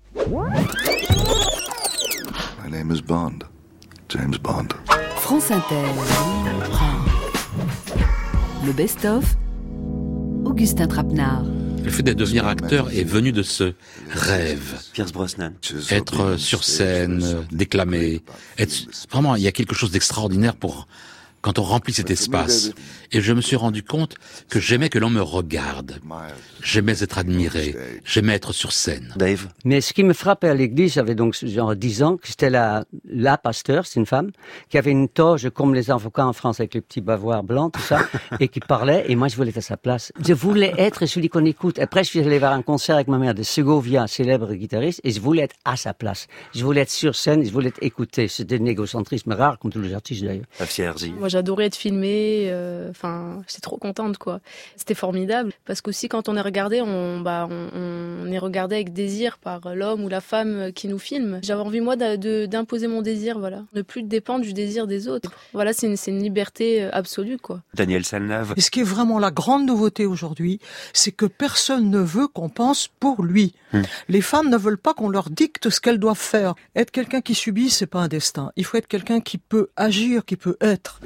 My name is Bond. James Bond. France Inter. Le best-of, Augustin Trapenard. Le fait de devenir acteur est venu de ce rêve. Pierce Brosnan. Être sur scène, déclamer. Vraiment, il y a quelque chose d'extraordinaire quand on remplit cet espace. Et je me suis rendu compte que j'aimais que l'on me regarde. J'aimais être admiré. J'aimais être sur scène. Dave. Mais ce qui me frappait à l'église, j'avais donc genre 10 ans, que c'était la pasteur, c'est une femme, qui avait une toge comme les avocats en France avec les petits bavoirs blancs, tout ça, et qui parlait, et moi je voulais être à sa place. Je voulais être celui qu'on écoute. Après, je suis allé voir un concert avec ma mère de Segovia, célèbre guitariste, et je voulais être à sa place. Je voulais être sur scène, je voulais être écouté. C'était un égocentrisme rare, comme tous les artistes d'ailleurs. Moi, j'adorais être filmée, j'étais trop contente, quoi. C'était formidable, parce qu'aussi quand on est regardé, on est regardé avec désir par l'homme ou la femme qui nous filme. J'avais envie, moi, d'imposer mon désir, voilà. Ne plus dépendre du désir des autres. Voilà, c'est une liberté absolue, quoi. Daniel Salnave. Et ce qui est vraiment la grande nouveauté aujourd'hui, c'est que personne ne veut qu'on pense pour lui. Les femmes ne veulent pas qu'on leur dicte ce qu'elles doivent faire. Être quelqu'un qui subit, c'est pas un destin. Il faut être quelqu'un qui peut agir, qui peut être.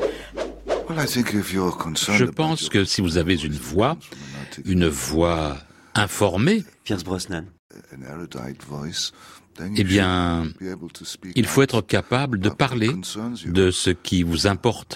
Je pense que si vous avez une voix informée, Pierce Brosnan. Eh bien, il faut être capable de parler de ce qui vous importe.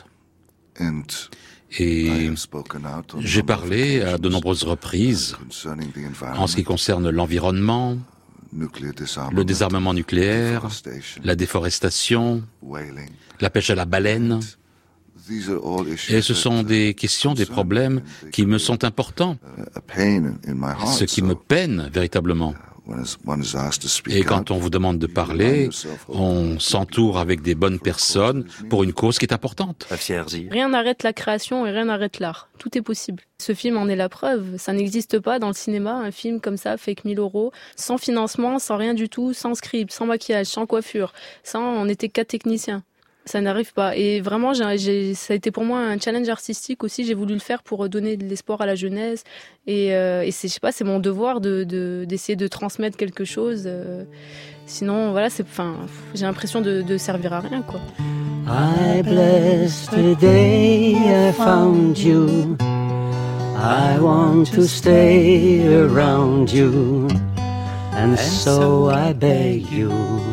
Et j'ai parlé à de nombreuses reprises en ce qui concerne l'environnement, le désarmement nucléaire, la déforestation, la pêche à la baleine. Et ce sont des questions, des problèmes qui me sont importants, ce qui me peine véritablement. Et quand on vous demande de parler, on s'entoure avec des bonnes personnes pour une cause qui est importante. Rien n'arrête la création et rien n'arrête l'art. Tout est possible. Ce film en est la preuve. Ça n'existe pas dans le cinéma, un film comme ça, fait que 1 000 euros, sans financement, sans rien du tout, sans script, sans maquillage, sans coiffure. On était 4 techniciens. Ça n'arrive pas. Et vraiment, ça a été pour moi un challenge artistique aussi. J'ai voulu le faire pour donner de l'espoir à la jeunesse. Et c'est, je sais pas, c'est mon devoir d'essayer de transmettre quelque chose. Sinon, voilà, j'ai l'impression de servir à rien, quoi. I bless the day I found you. I want to stay around you. And so I beg you.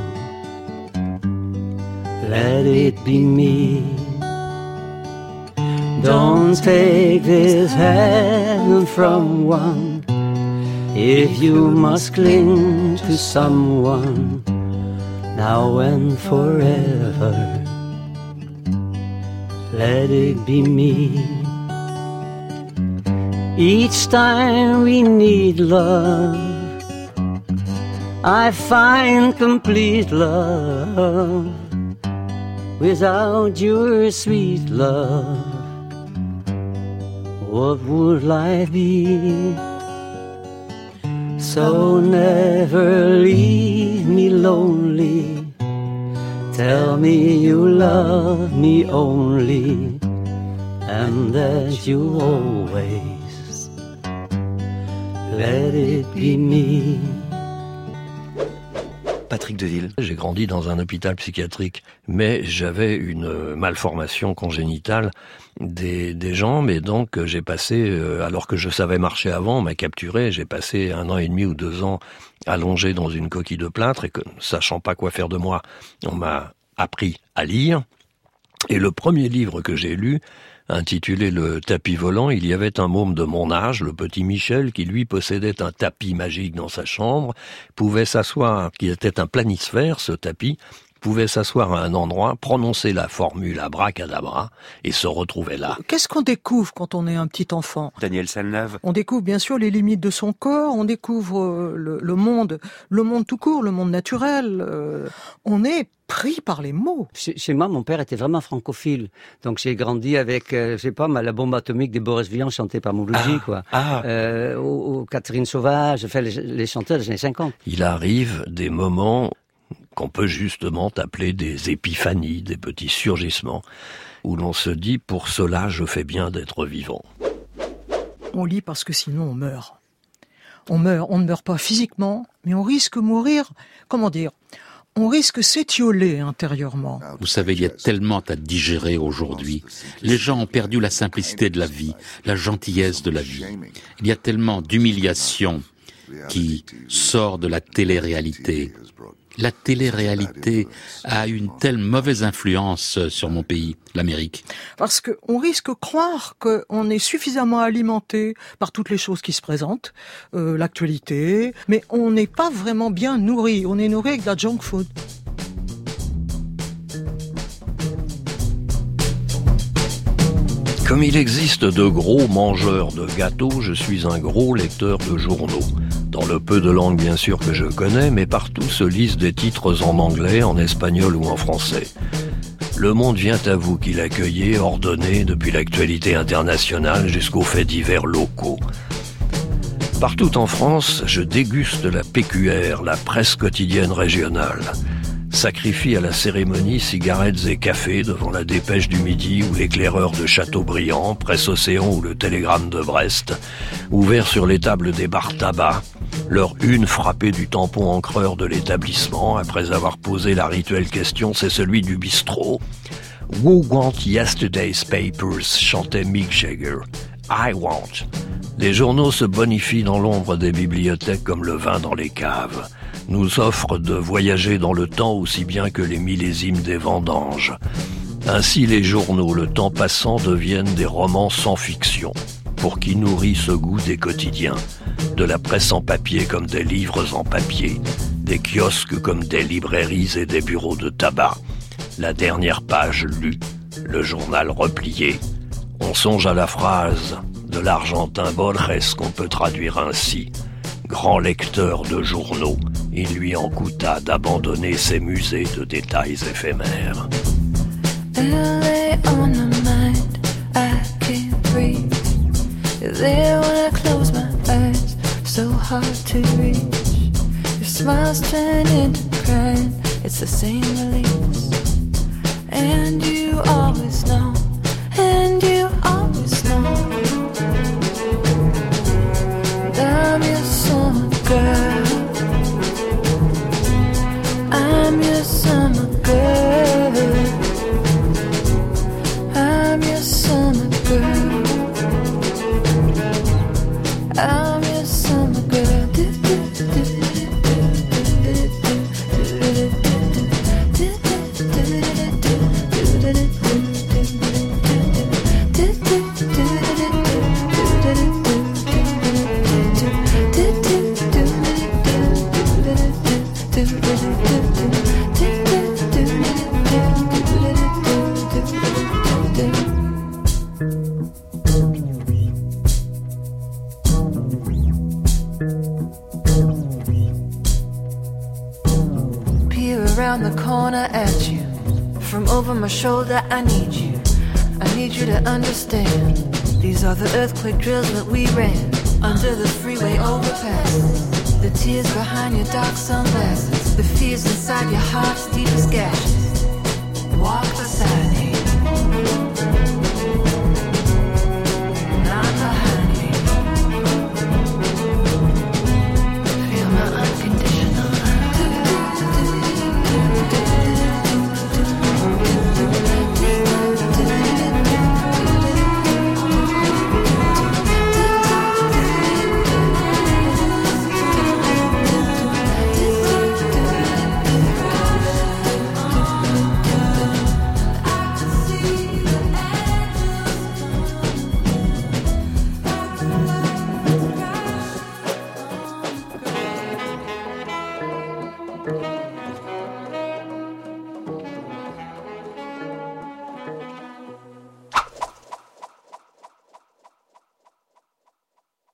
Let it be me. Don't take this hand from one. If you must cling to someone, now and forever, let it be me. Each time we need love, I find complete love. Without your sweet love, what would life be? So never leave me lonely. Tell me you love me only, and that you always let it be me. Patrick Deville. J'ai grandi dans un hôpital psychiatrique, mais j'avais une malformation congénitale des jambes, et donc j'ai passé, alors que je savais marcher avant, on m'a capturé, j'ai passé 1 an et demi ou 2 ans allongé dans une coquille de plâtre, et que, sachant pas quoi faire de moi, on m'a appris à lire. Et le premier livre que j'ai lu, intitulé Le tapis volant, il y avait un môme de mon âge, le petit Michel, qui lui possédait un tapis magique dans sa chambre, pouvait s'asseoir, qui était un planisphère, ce tapis, pouvait s'asseoir à un endroit, prononcer la formule abracadabra et se retrouver là. Qu'est-ce qu'on découvre quand on est un petit enfant ? Daniel Salnave. On découvre bien sûr les limites de son corps, on découvre le monde tout court, le monde naturel. On est pris par les mots. Chez moi, mon père était vraiment francophile. Donc j'ai grandi avec, la bombe atomique de Boris Vian chantée par Mouloudji, ou Catherine Sauvage, les chanteurs des années 50. Il arrive des moments qu'on peut justement appeler des épiphanies, des petits surgissements, où l'on se dit, pour cela, je fais bien d'être vivant. On lit parce que sinon on meurt. On ne meurt pas physiquement, mais on risque de mourir, on risque de s'étioler intérieurement. Vous savez, il y a tellement à digérer aujourd'hui. Les gens ont perdu la simplicité de la vie, la gentillesse de la vie. Il y a tellement d'humiliation qui sort de la télé-réalité. La télé-réalité a une telle mauvaise influence sur mon pays, l'Amérique. Parce qu'on risque de croire qu'on est suffisamment alimenté par toutes les choses qui se présentent, l'actualité, mais on n'est pas vraiment bien nourri. On est nourri avec de la junk food. Comme il existe de gros mangeurs de gâteaux, je suis un gros lecteur de journaux. Dans le peu de langues bien sûr que je connais, mais partout se lisent des titres en anglais, en espagnol ou en français. Le Monde vient à vous qu'il accueillait, ordonné depuis l'actualité internationale jusqu'aux faits divers locaux. Partout en France, je déguste la PQR, la presse quotidienne régionale. Sacrifie à la cérémonie cigarettes et cafés devant la Dépêche du Midi ou l'éclaireur de Châteaubriand, Presse Océan ou le Télégramme de Brest, ouvert sur les tables des bars tabac, leur une frappée du tampon encreur de l'établissement après avoir posé la rituelle question, c'est celui du bistrot. Who want yesterday's papers, chantait Mick Jagger. I want. Les journaux se bonifient dans l'ombre des bibliothèques comme le vin dans les caves. Nous offrent de voyager dans le temps aussi bien que les millésimes des vendanges. Ainsi les journaux, le temps passant, deviennent des romans sans fiction, pour qui nourrit ce goût des quotidiens, de la presse en papier comme des livres en papier, des kiosques comme des librairies et des bureaux de tabac. La dernière page lue, le journal replié. On songe à la phrase de l'Argentin Borges qu'on peut traduire ainsi. Grand lecteur de journaux, il lui en coûta d'abandonner ses musées de détails éphémères. Early on the mind, I can't breathe. There when I close my eyes, so hard to reach. Your smiles turn into crying, it's the same release. And you always know, and you always know. I'm your summer girl. I'm your summer girl. I'm your summer girl. I'm your summer girl. Around the corner at you. From over my shoulder, I need you. I need you to understand. These are the earthquake drills that we ran under the freeway overpass. The tears behind your dark sunglasses. The fears inside your heart's deepest gashes. Walk the